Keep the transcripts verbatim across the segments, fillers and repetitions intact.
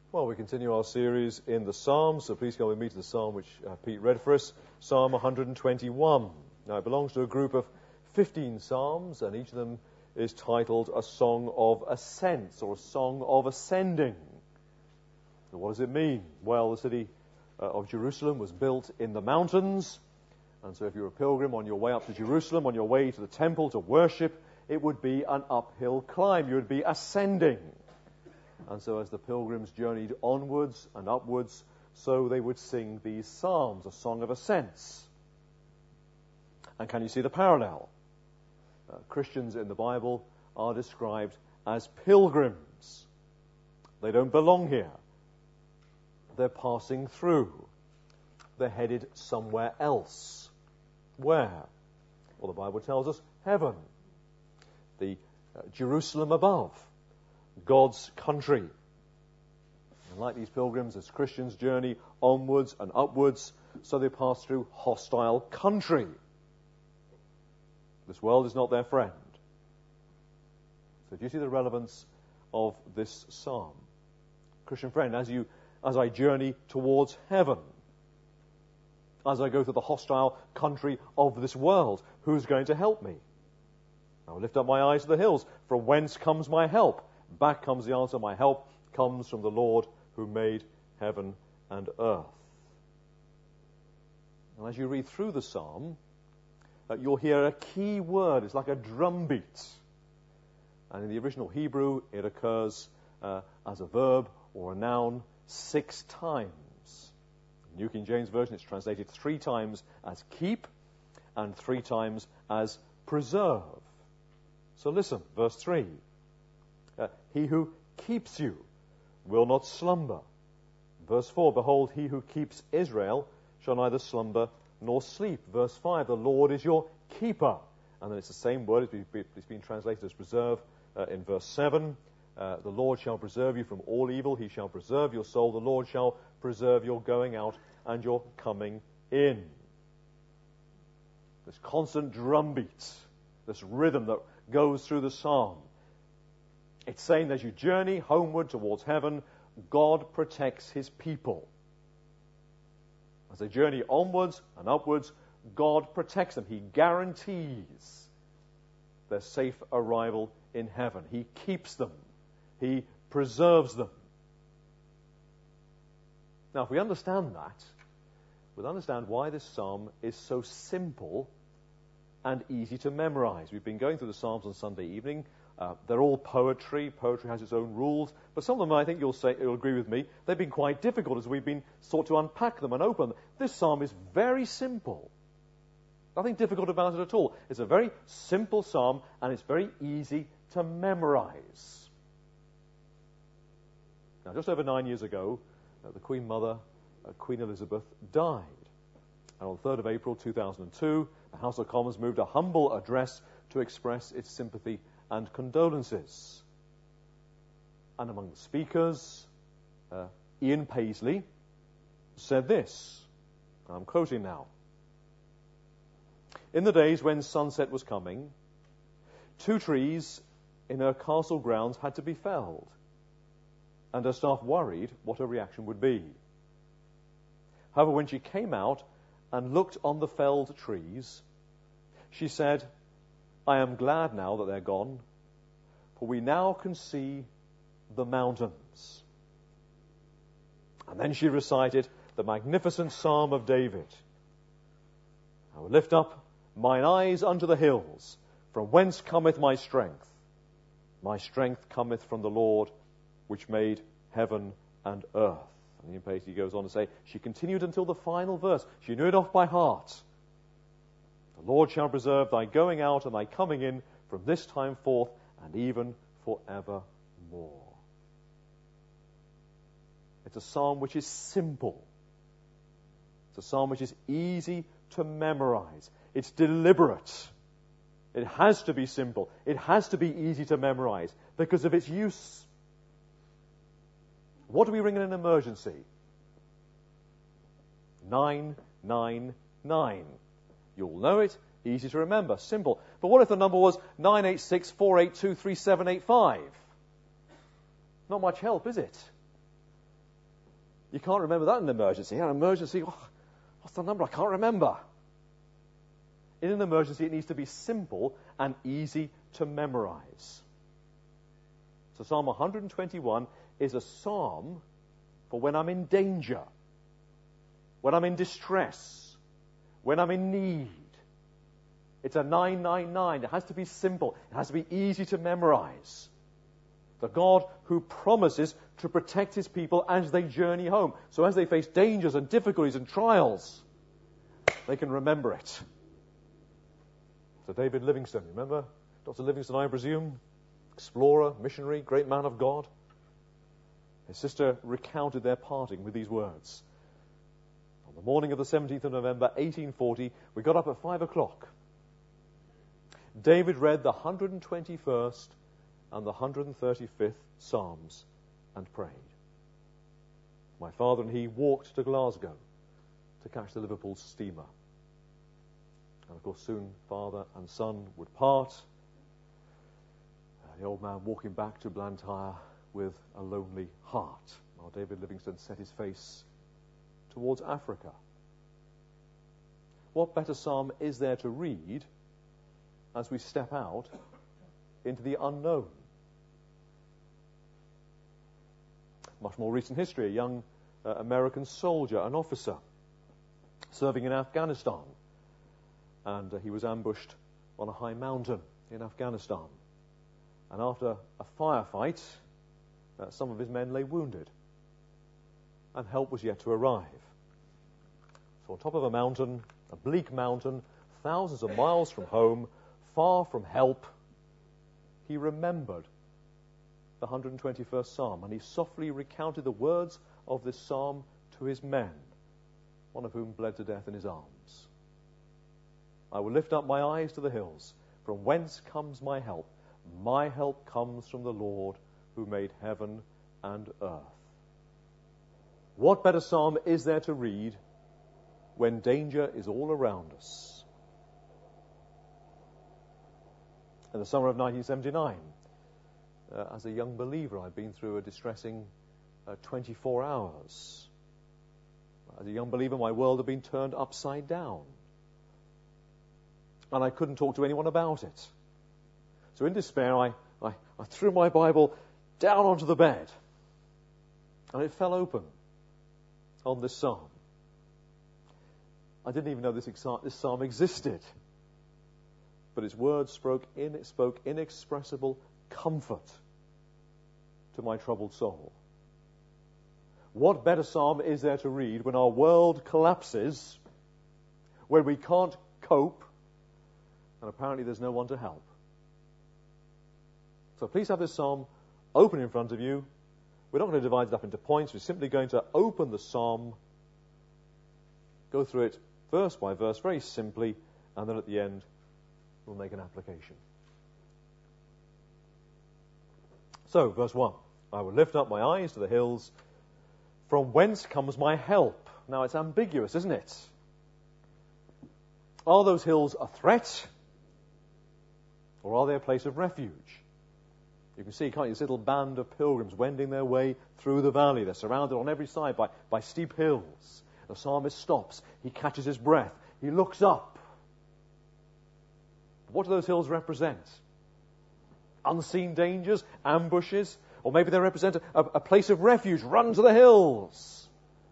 Well, we continue our series in the Psalms, so please go with me to the Psalm which uh, Pete read for us, Psalm one hundred twenty-one. Now, it belongs to a group of fifteen Psalms, and each of them is titled A Song of Ascents, or a Song of Ascending. So what does it mean? Well, the city uh, of Jerusalem was built in the mountains, and so if you're a pilgrim on your way up to Jerusalem, on your way to the temple to worship, it would be an uphill climb. You would be ascending. And so as the pilgrims journeyed onwards and upwards, so they would sing these psalms, a song of ascents. And can you see the parallel? Uh, Christians in the Bible are described as pilgrims. They don't belong here. They're passing through. They're headed somewhere else. Where? Well, the Bible tells us heaven. The uh, Jerusalem above. God's country. And like these pilgrims, as Christians journey onwards and upwards, so they pass through hostile country. This world is not their friend. So do you see the relevance of this psalm? Christian friend, as you, as I journey towards heaven, as I go through the hostile country of this world, who's going to help me? I will lift up my eyes to the hills, from whence comes my help? Back comes the answer, my help comes from the Lord who made heaven and earth. And as you read through the psalm, uh, you'll hear a key word. It's like a drumbeat. And in the original Hebrew, it occurs uh, as a verb or a noun six times. In the New King James Version, it's translated three times as keep and three times as preserve. So listen, verse three. Uh, he who keeps you will not slumber. Verse four, behold, he who keeps Israel shall neither slumber nor sleep. Verse five, the Lord is your keeper. And then it's the same word, it's been translated as preserve uh, in verse seven. Uh, the Lord shall preserve you from all evil. He shall preserve your soul. The Lord shall preserve your going out and your coming in. This constant drumbeat, this rhythm that goes through the psalm. It's saying that as you journey homeward towards heaven, God protects his people. As they journey onwards and upwards, God protects them. He guarantees their safe arrival in heaven. He keeps them. He preserves them. Now, if we understand that, we'll understand why this psalm is so simple and easy to memorize. We've been going through the Psalms on Sunday evening. Uh, they're all poetry. Poetry has its own rules. But some of them, I think you'll say, you'll agree with me, they've been quite difficult as we've been sought to unpack them and open them. This psalm is very simple. Nothing difficult about it at all. It's a very simple psalm, and it's very easy to memorize. Now, just over nine years ago, uh, the Queen Mother, uh, Queen Elizabeth, died. And on the third of April two thousand two, the House of Commons moved a humble address to express its sympathy and condolences. And among the speakers, uh, Ian Paisley said this, and I'm quoting now. In the days when sunset was coming, two trees in her castle grounds had to be felled, and her staff worried what her reaction would be. However, when she came out and looked on the felled trees, she said, I am glad now that they're gone, for we now can see the mountains. And then she recited the magnificent Psalm of David. I will lift up mine eyes unto the hills, from whence cometh my strength? My strength cometh from the Lord, which made heaven and earth. And Ian Paisley goes on to say, she continued until the final verse. She knew it off by heart. The Lord shall preserve thy going out and thy coming in from this time forth and even forevermore. It's a psalm which is simple. It's a psalm which is easy to memorize. It's deliberate. It has to be simple. It has to be easy to memorize because of its use. What do we ring in an emergency? nine nine nine. You'll know it. Easy to remember. Simple. But what if the number was nine eight six, four eight two, three seven eight five? Not much help, is it? You can't remember that in an emergency. In an emergency, oh, what's the number? I can't remember. In an emergency, it needs to be simple and easy to memorize. So Psalm one twenty-one is a psalm for when I'm in danger, when I'm in distress, when I'm in need. It's a nine nine nine. It has to be simple. It has to be easy to memorize. The God who promises to protect his people as they journey home. So as they face dangers and difficulties and trials, they can remember it. So David Livingstone, remember? Doctor Livingstone, I presume? Explorer, missionary, great man of God. His sister recounted their parting with these words. On the morning of the seventeenth of November, eighteen forty, we got up at five o'clock. David read the one hundred twenty-first and the one hundred thirty-fifth Psalms and prayed. My father and he walked to Glasgow to catch the Liverpool steamer. And of course soon father and son would part. Uh, the old man walking back to Blantyre with a lonely heart, while David Livingstone set his face towards Africa. What better psalm is there to read as we step out into the unknown? Much more recent history, a young uh, American soldier, an officer, serving in Afghanistan. And uh, he was ambushed on a high mountain in Afghanistan. And after a firefight, uh, some of his men lay wounded. And help was yet to arrive. So on top of a mountain, a bleak mountain, thousands of miles from home, far from help, he remembered the one hundred twenty-first Psalm, and he softly recounted the words of this psalm to his men, one of whom bled to death in his arms. I will lift up my eyes to the hills. From whence comes my help? My help comes from the Lord who made heaven and earth. What better psalm is there to read when danger is all around us? In the summer of nineteen seventy-nine, uh, as a young believer, I'd been through a distressing uh, twenty-four hours. As a young believer, my world had been turned upside down. And I couldn't talk to anyone about it. So in despair, I, I, I threw my Bible down onto the bed. And it fell open on this psalm. I didn't even know this, exa- this psalm existed. But its words spoke, in, it spoke inexpressible comfort to my troubled soul. What better psalm is there to read when our world collapses, when we can't cope, and apparently there's no one to help? So please have this psalm open in front of you. We're not going to divide it up into points. We're simply going to open the psalm, go through it verse by verse very simply, and then at the end we'll make an application. So, verse one. I will lift up my eyes to the hills. From whence comes my help? Now, it's ambiguous, isn't it? Are those hills a threat? Or are they a place of refuge? You can see, can't you, this little band of pilgrims wending their way through the valley. They're surrounded on every side by, by steep hills. The psalmist stops. He catches his breath. He looks up. What do those hills represent? Unseen dangers, ambushes, or maybe they represent a, a place of refuge. Run to the hills.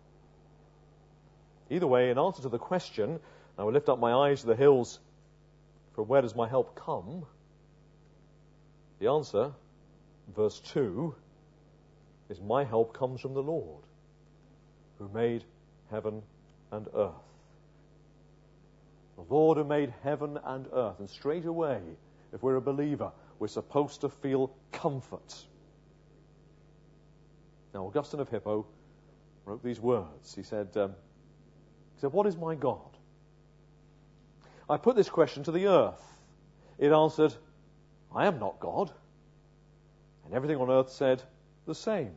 Either way, in answer to the question, I will lift up my eyes to the hills. From where does my help come? The answer, verse two, is my help comes from the Lord, who made heaven and earth. The Lord who made heaven and earth. And straight away, if we're a believer, we're supposed to feel comfort. Now, Augustine of Hippo wrote these words. He said, um, he said, what is my God? I put this question to the earth. It answered, I am not God. And everything on earth said the same.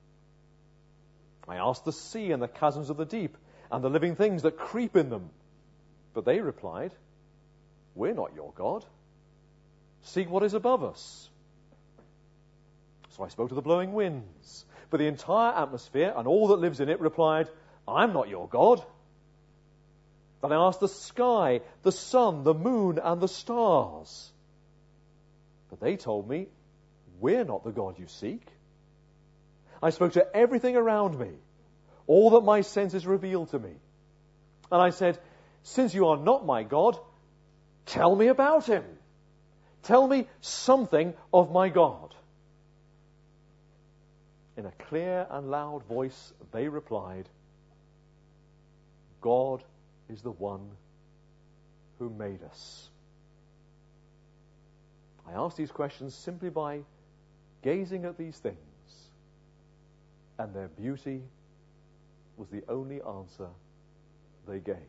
I asked the sea and the chasms of the deep and the living things that creep in them. But they replied, we're not your God. Seek what is above us. So I spoke to the blowing winds. But the entire atmosphere and all that lives in it replied, I'm not your God. Then I asked the sky, the sun, the moon, and the stars. But they told me, we're not the God you seek. I spoke to everything around me, all that my senses revealed to me. And I said, since you are not my God, tell me about him. Tell me something of my God. In a clear and loud voice, they replied, God is the one who made us. I asked these questions simply by gazing at these things, and their beauty was the only answer they gave.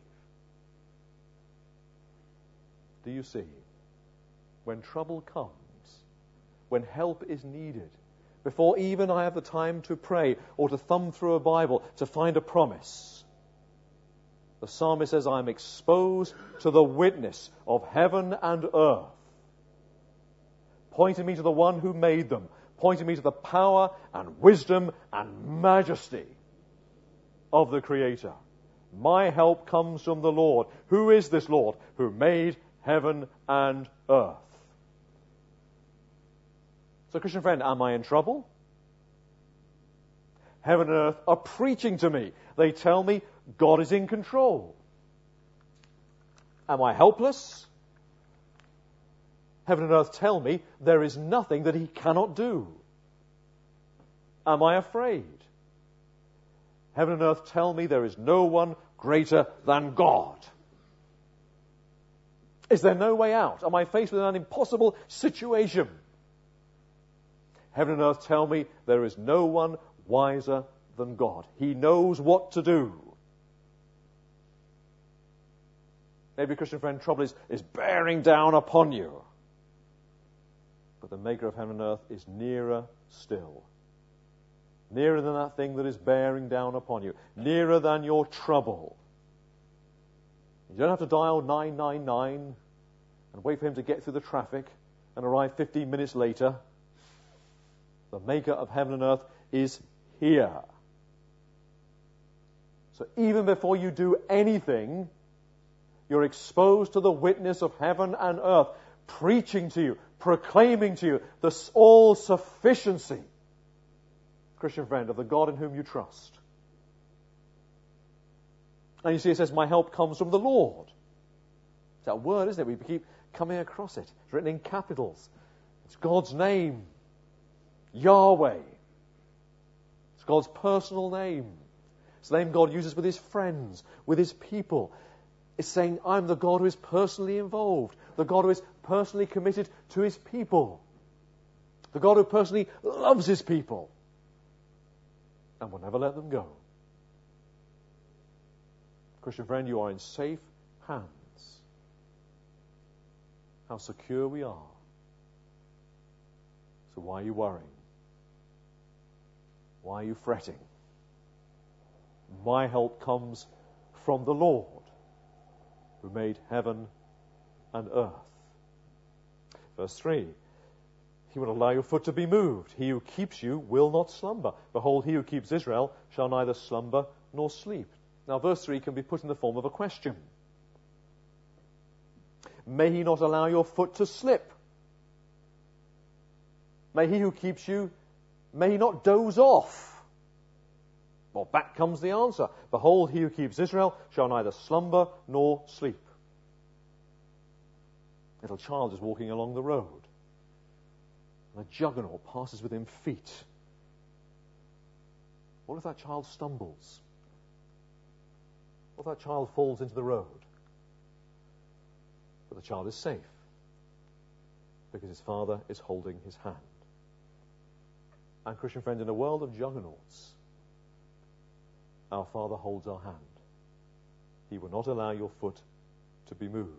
Do you see? When trouble comes, when help is needed, before even I have the time to pray or to thumb through a Bible to find a promise, the psalmist says, I am exposed to the witness of heaven and earth, pointing me to the one who made them, pointing me to the power and wisdom and majesty of the Creator. My help comes from the Lord. Who is this Lord who made heaven and earth? So, Christian friend, am I in trouble? Heaven and earth are preaching to me. They tell me God is in control. Am I helpless? Heaven and earth tell me there is nothing that he cannot do. Am I afraid? Heaven and earth tell me there is no one greater than God. Is there no way out? Am I faced with an impossible situation? Heaven and earth tell me there is no one wiser than God. He knows what to do. Maybe, Christian friend, trouble is, is bearing down upon you. But the maker of heaven and earth is nearer still. Nearer than that thing that is bearing down upon you. Nearer than your trouble. You don't have to dial nine nine nine and wait for him to get through the traffic and arrive fifteen minutes later. The maker of heaven and earth is here. So even before you do anything, you're exposed to the witness of heaven and earth, preaching to you, proclaiming to you the all-sufficiency, Christian friend, of the God in whom you trust. And you see, it says, my help comes from the Lord. It's that word, isn't it? We keep coming across it. It's written in capitals. It's God's name. Yahweh. It's God's personal name. It's the name God uses with his friends, with his people. It's saying, I'm the God who is personally involved. The God who is personally committed to his people. The God who personally loves his people. And will never let them go. Christian friend, you are in safe hands. How secure we are. So why are you worrying? Why are you fretting? My help comes from the Lord, who made heaven and earth. Verse three, he will allow your foot to be moved. He who keeps you will not slumber. Behold, he who keeps Israel shall neither slumber nor sleep. Now, verse three can be put in the form of a question. May he not allow your foot to slip? May he who keeps you, may he not doze off? Well, back comes the answer. Behold, he who keeps Israel shall neither slumber nor sleep. A little child is walking along the road, and a juggernaut passes within feet. What if that child stumbles? What if that child falls into the road? But the child is safe, because his father is holding his hand. And, Christian friend, in a world of juggernauts, our Father holds our hand. He will not allow your foot to be moved.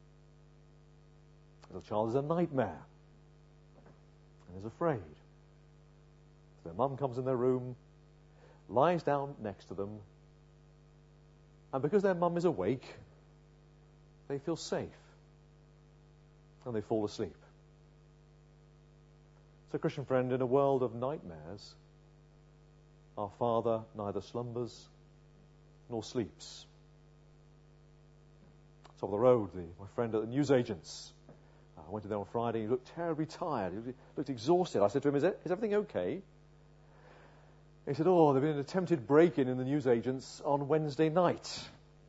The little child is a nightmare and is afraid. Their mum comes in their room, lies down next to them, and because their mum is awake, they feel safe and they fall asleep. So, Christian friend, in a world of nightmares, Our Father neither slumbers nor sleeps. Top of the road, the, my friend at the newsagents. I went to there on Friday. He looked terribly tired. He looked exhausted. I said to him, is, it, is everything okay? He said, oh, there'd been an attempted break-in in the newsagents on Wednesday night.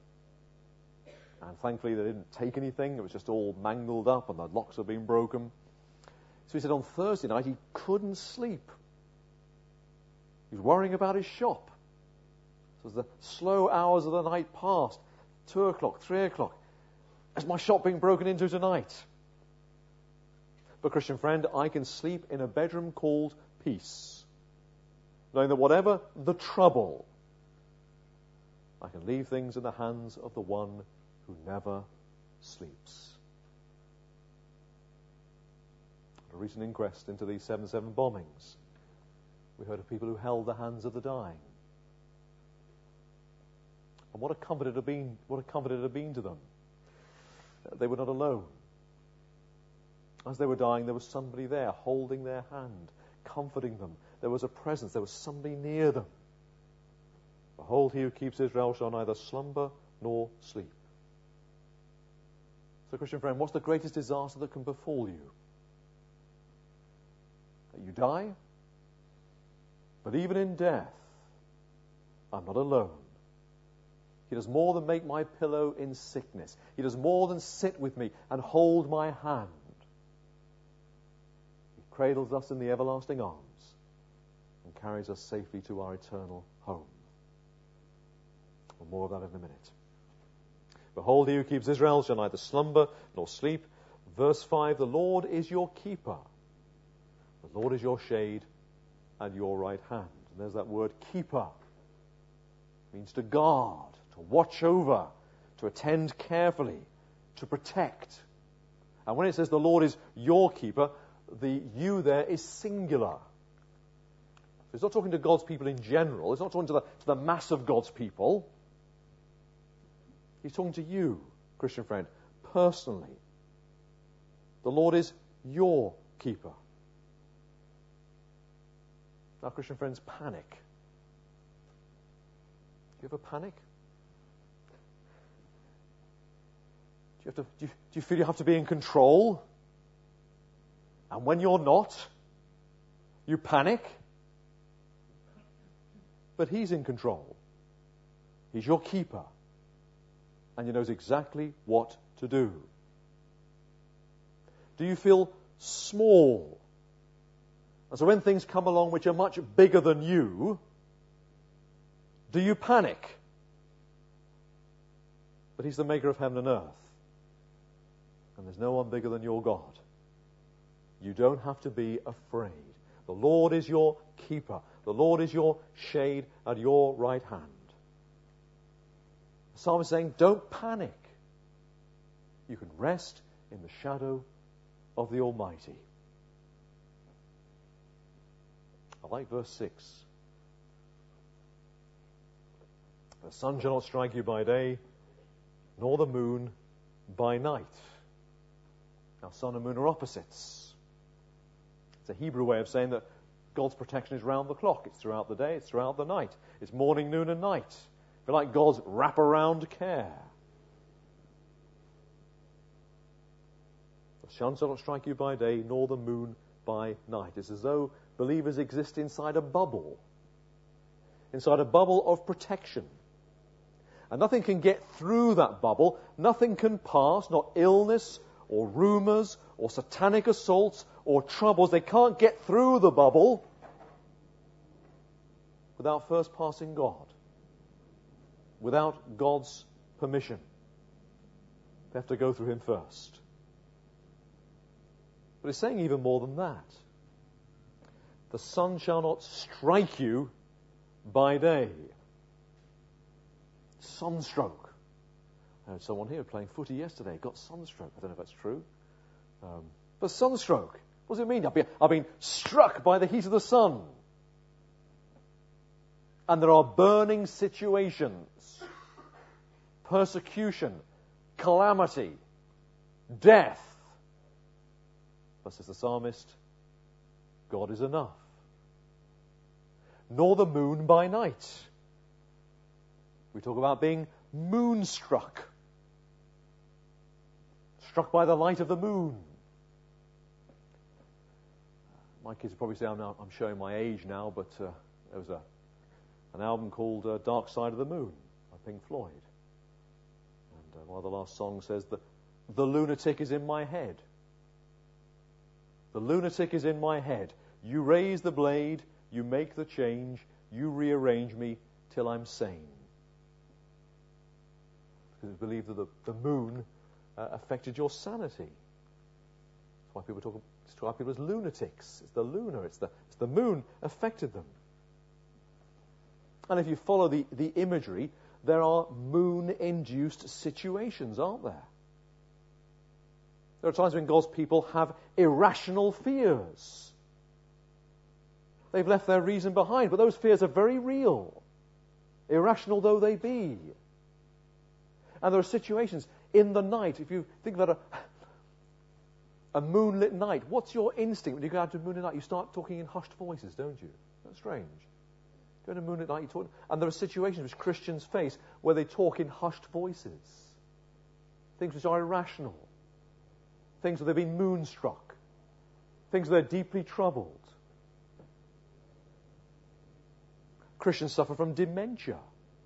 And thankfully they didn't take anything. It was just all mangled up and the locks had been broken. So he said on Thursday night he couldn't sleep. He was worrying about his shop. So as the slow hours of the night passed, two o'clock, three o'clock, is my shop being broken into tonight? But Christian friend, I can sleep in a bedroom called peace, knowing that whatever the trouble, I can leave things in the hands of the one who never sleeps. At a recent inquest into the seven seven bombings, we heard of people who held the hands of the dying. And what a comfort it had been, what a comfort it had been to them. They were not alone. As they were dying, there was somebody there holding their hand, comforting them. There was a presence. There was somebody near them. Behold, he who keeps Israel shall neither slumber nor sleep. So, Christian friend, what's the greatest disaster that can befall you? That you die? But even in death, I'm not alone. He does more than make my pillow in sickness. He does more than sit with me and hold my hand. He cradles us in the everlasting arms and carries us safely to our eternal home. Well, more of that in a minute. Behold, he who keeps Israel shall neither slumber nor sleep. Verse five, the Lord is your keeper. The Lord is your shade and your right hand. And there's that word keeper. It means to guard, to watch over, to attend carefully, to protect. And when it says the Lord is your keeper, the you there is singular. So it's not talking to God's people in general. It's not talking to the, to the mass of God's people. He's talking to you, Christian friend, personally. The Lord is your keeper. Now, Christian friends, panic. Do you ever panic? Do you, have to, do, you, do you feel you have to be in control? And when you're not, you panic? But he's in control. He's your keeper. And he knows exactly what to do. Do you feel small? And so when things come along which are much bigger than you, do you panic? But he's the maker of heaven and earth. And there's no one bigger than your God. You don't have to be afraid. The Lord is your keeper. The Lord is your shade at your right hand. The psalmist is saying, don't panic. You can rest in the shadow of the Almighty. I like verse six. The sun shall not strike you by day, nor the moon by night. Now, sun and moon are opposites. It's a Hebrew way of saying that God's protection is round the clock. It's throughout the day, it's throughout the night. It's morning, noon, and night. They're like God's wraparound care. The sun shall not strike you by day, nor the moon by night. It's as though believers exist inside a bubble. Inside a bubble of protection. And nothing can get through that bubble. Nothing can pass, not illness or rumors or satanic assaults or troubles. They can't get through the bubble without first passing God. Without God's permission. They have to go through him first. But it's saying even more than that. The sun shall not strike you by day. Sunstroke. I heard someone here playing footy yesterday got sunstroke. I don't know if that's true. Um, but sunstroke, what does it mean? I've been, I've been struck by the heat of the sun. And there are burning situations, persecution, calamity, death. But says the psalmist, God is enough. nor the moon by night. We talk about being moonstruck, struck by the light of the moon. My kids will probably say I'm, now, I'm showing my age now, but uh, there was a, an album called uh, Dark Side of the Moon by Pink Floyd. And uh, one of the last songs says that the lunatic is in my head. The lunatic is in my head. You raise the blade, you make the change, you rearrange me till I'm sane. Because it's believed that the, the moon uh, affected your sanity. That's why people talk, describe people as lunatics. It's the lunar, it's the, it's the moon affected them. And if you follow the, the imagery, there are moon-induced situations, aren't there? There are times when God's people have irrational fears. They've left their reason behind, but those fears are very real, irrational though they be. And there are situations in the night. If you think about a, a moonlit night, what's your instinct when you go out to a moonlit night? You start talking in hushed voices, don't you? That's strange. Go to a moonlit night, you talk, and there are situations which Christians face where they talk in hushed voices. Things which are irrational. Things where they've been moonstruck. Things where they're deeply troubled. Christians suffer from dementia.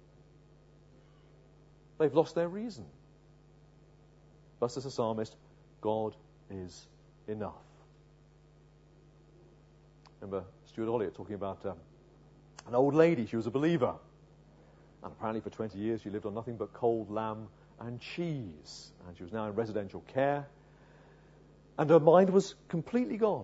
They've lost their reason. Thus, as a psalmist, God is enough. Remember Stuart Olliott talking about um, an old lady. She was a believer. And apparently for twenty years she lived on nothing but cold lamb and cheese. And she was now in residential care. And her mind was completely gone.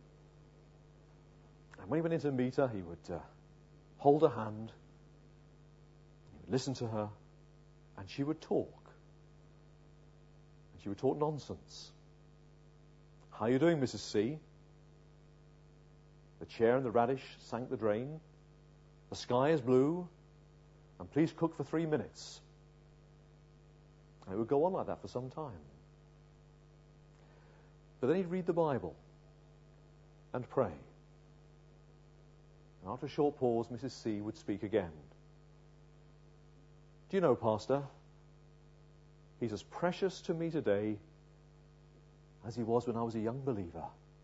And when he went in to meet her, he would uh, hold her hand, he would listen to her, and she would talk. And she would talk nonsense. How are you doing, Missus C? The chair and the radish sank the drain. The sky is blue. And please cook for three minutes. And it would go on like that for some time. But then he'd read the Bible and pray. And after a short pause, Missus C would speak again. Do you know, Pastor, he's as precious to me today as he was when I was a young believer.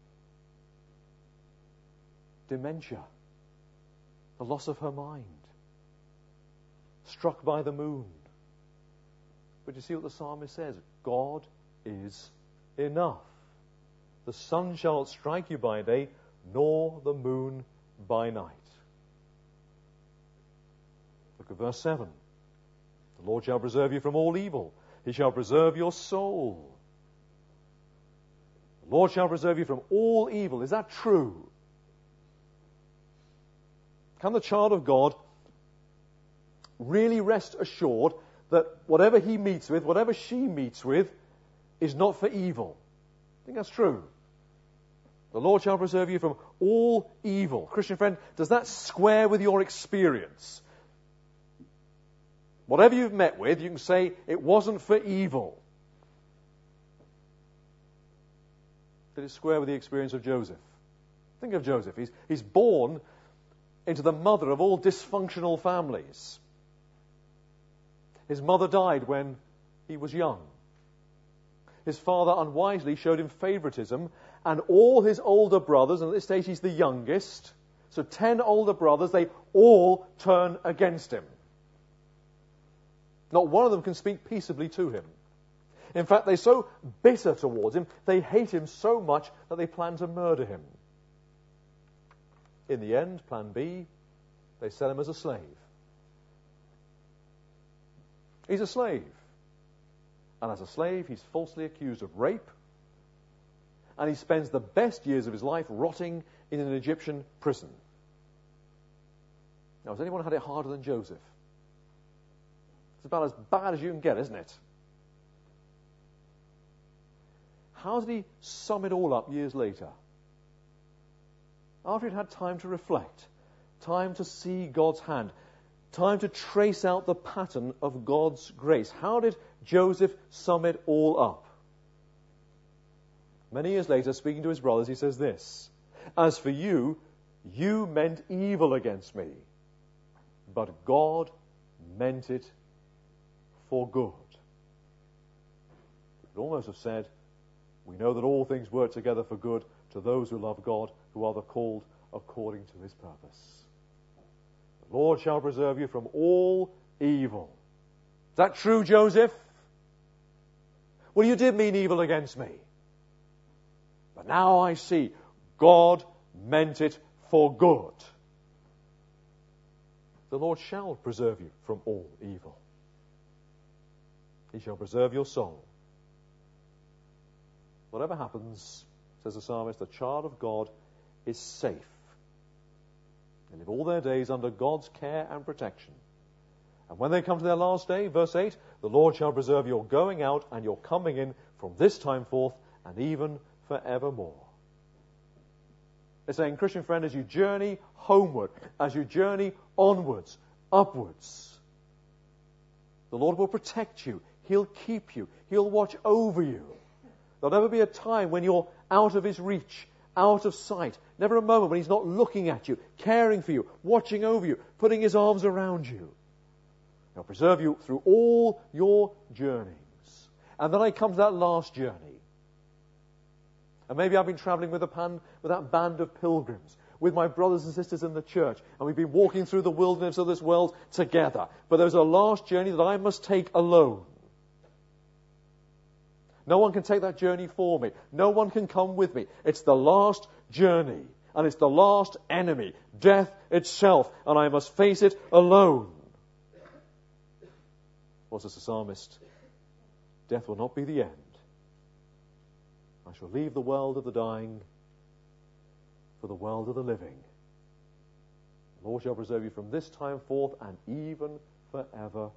Dementia, the loss of her mind, struck by the moon. But you see what the psalmist says? God is enough. The sun shall not strike you by day, nor the moon by night. Look at verse seven. The Lord shall preserve you from all evil. He shall preserve your soul. The Lord shall preserve you from all evil. Is that true? Can the child of God really rest assured that whatever he meets with, whatever she meets with, is not for evil? I think that's true. The Lord shall preserve you from all evil. Christian friend, does that square with your experience? Whatever you've met with, you can say it wasn't for evil. Did it square with the experience of Joseph? Think of Joseph. He's, he's born into the mother of all dysfunctional families. His mother died when he was young. His father unwisely showed him favoritism, and all his older brothers, and at this stage he's the youngest, so ten older brothers, they all turn against him. Not one of them can speak peaceably to him. In fact, they're so bitter towards him, they hate him so much that they plan to murder him. In the end, plan B, they sell him as a slave. He's a slave. And as a slave, he's falsely accused of rape. And he spends the best years of his life rotting in an Egyptian prison. Now, has anyone had it harder than Joseph? It's about as bad as you can get, isn't it? How did he sum it all up years later? After he'd had time to reflect, time to see God's hand, time to trace out the pattern of God's grace, how did Joseph sum it all up? Many years later, speaking to his brothers, he says this: "As for you, You meant evil against me, but God meant it for good. You could almost have said, we know that all things work together for good to those who love God, who are the called according to his purpose. The Lord shall preserve you from all evil. Is that true, Joseph? Well, you did mean evil against me. But now I see God meant it for good. The Lord shall preserve you from all evil. He shall preserve your soul. Whatever happens, says the psalmist, the child of God is safe. They live all their days under God's care and protection. And when they come to their last day, verse eight, the Lord shall preserve your going out and your coming in from this time forth and even forevermore. It's saying, Christian friend, as you journey homeward, as you journey onwards, upwards, the Lord will protect you. He'll keep you. He'll watch over you. There'll never be a time when you're out of his reach, out of sight. Never a moment when he's not looking at you, caring for you, watching over you, putting his arms around you. He'll preserve you through all your journeyings. And then I come to that last journey. And maybe I've been traveling with, a pan, with that band of pilgrims, with my brothers and sisters in the church, and we've been walking through the wilderness of this world together. But there's a last journey that I must take alone. No one can take that journey for me. No one can come with me. It's the last journey, and it's the last enemy, death itself, and I must face it alone. What says the psalmist? Death will not be the end. I shall leave the world of the dying for the world of the living. The Lord shall preserve you from this time forth and even forevermore.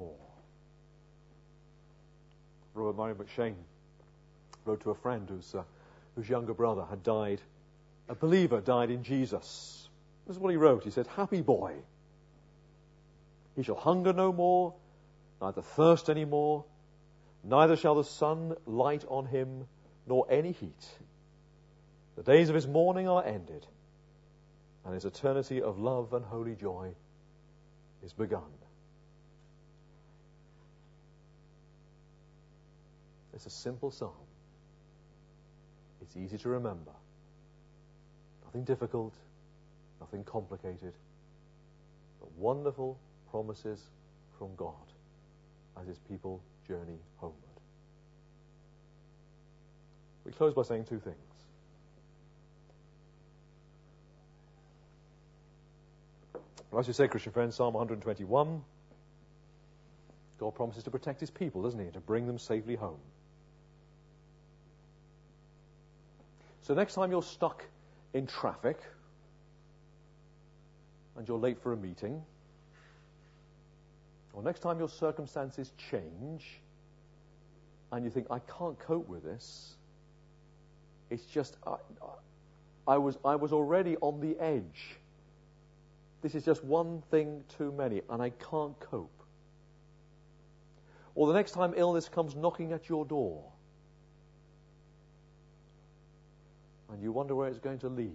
Robert Murray McShane wrote to a friend whose, uh, whose younger brother had died, a believer died in Jesus. This is what he wrote. He said, "Happy boy. He shall hunger no more, neither thirst any more, neither shall the sun light on him, nor any heat. The days of his mourning are ended, and his eternity of love and holy joy is begun." It's a simple psalm. It's easy to remember. Nothing difficult, nothing complicated, but wonderful promises from God as his people journey homeward. We close by saying two things. Well, as you say, Christian friends, Psalm one twenty-one, God promises to protect his people, doesn't he? To bring them safely home. So next time you're stuck in traffic and you're late for a meeting, or next time your circumstances change and you think, I can't cope with this, it's just, I, I, was, I was already on the edge. This is just one thing too many, and I can't cope. Or the next time illness comes knocking at your door, and you wonder where it's going to lead.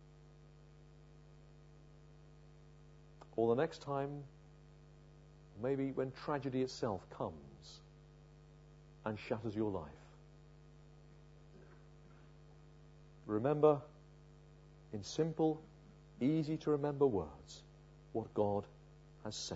Or the next time, maybe when tragedy itself comes and shatters your life. Remember, in simple, easy to remember words, what God has said.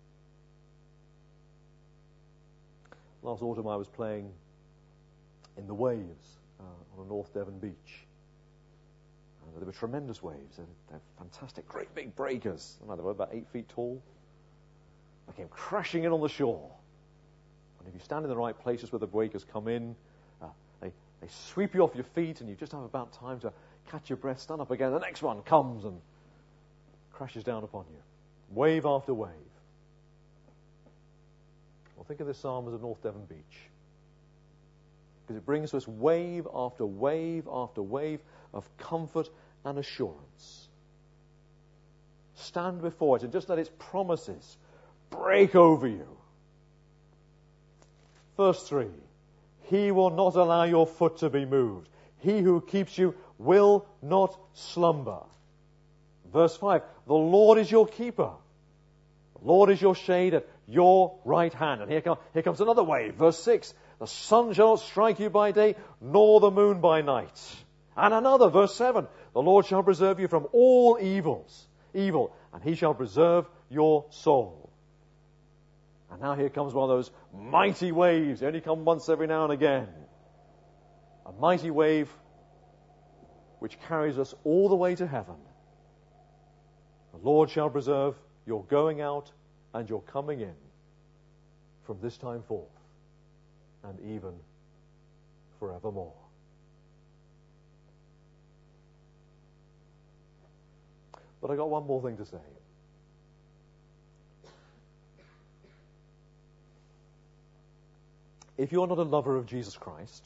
Last autumn I was playing in the waves uh, on a North Devon beach. And there were tremendous waves. They're fantastic, great big breakers. I don't know, they were about eight feet tall. They came crashing in on the shore. And if you stand in the right places where the breakers come in, uh, they, they sweep you off your feet, and you just have about time to catch your breath, stand up again. The next one comes and crashes down upon you. Wave after wave. Well, think of this psalm as a North Devon beach. Because it brings us wave after wave after wave of comfort and assurance. Stand before it and just let its promises break over you. Verse three. He will not allow your foot to be moved. He who keeps you will not slumber. Verse five, the Lord is your keeper. The Lord is your shade at your right hand. And here, come, here comes another wave. Verse six, the sun shall not strike you by day, nor the moon by night. And another, verse seven, the Lord shall preserve you from all evils, evil, and he shall preserve your soul. And now here comes one of those mighty waves. They only come once every now and again. A mighty wave which carries us all the way to heaven. The Lord shall preserve your going out and your coming in from this time forth and even forevermore. But I got one more thing to say. If you're not a lover of Jesus Christ,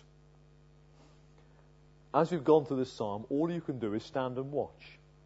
as you've gone through this psalm, all you can do is stand and watch.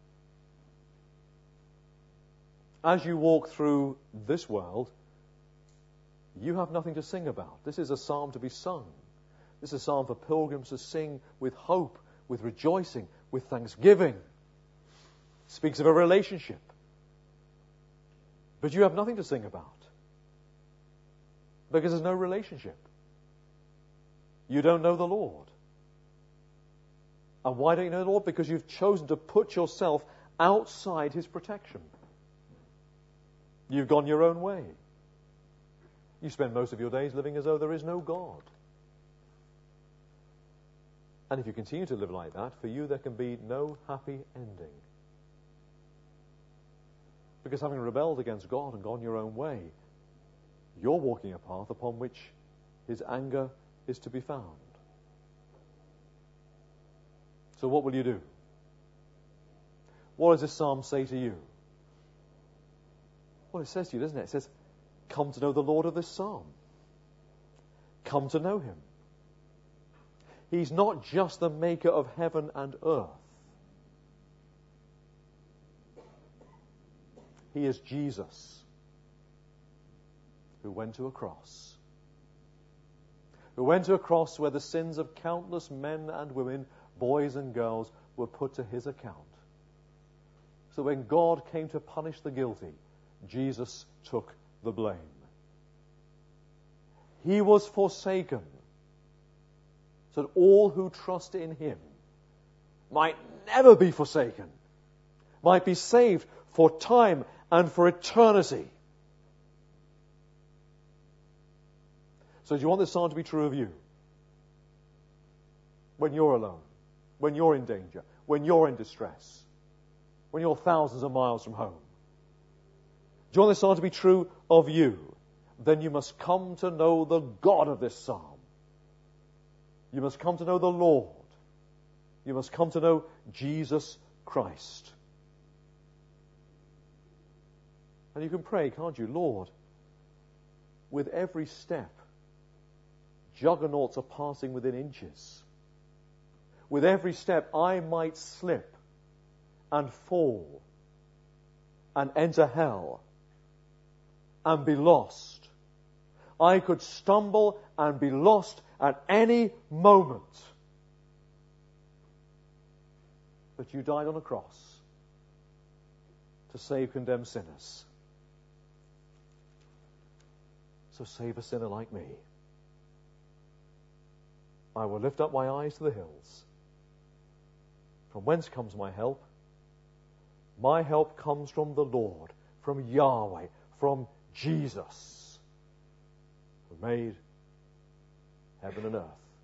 As you walk through this world, you have nothing to sing about. This is a psalm to be sung. This is a psalm for pilgrims to sing with hope, with rejoicing, with thanksgiving. It speaks of a relationship. But you have nothing to sing about because there's no relationship. You don't know the Lord. And why don't you know the Lord? Because you've chosen to put yourself outside his protection. You've gone your own way. You spend most of your days living as though there is no God. And if you continue to live like that, for you there can be no happy ending. Because having rebelled against God and gone your own way, you're walking a path upon which his anger is to be found. So what will you do? What does this psalm say to you? Well, it says to you, doesn't it? It says, come to know the Lord of this psalm. Come to know him. He's not just the maker of heaven and earth. He is Jesus, who went to a cross. Who went to a cross where the sins of countless men and women, boys and girls, were put to his account. So when God came to punish the guilty, Jesus took the blame. He was forsaken so that all who trust in him might never be forsaken, might be saved for time and for eternity. So do you want this psalm to be true of you? When you're alone, when you're in danger, when you're in distress, when you're thousands of miles from home. Do you want this psalm to be true of you? Then you must come to know the God of this psalm. You must come to know the Lord. You must come to know Jesus Christ. And you can pray, can't you? Lord, with every step, juggernauts are passing within inches. With every step, I might slip and fall and enter hell and be lost. I could stumble and be lost at any moment. But you died on a cross to save condemned sinners. So save a sinner like me. I will lift up my eyes to the hills. From whence comes my help? My help comes from the Lord, from Yahweh, from Jesus, who made heaven and earth.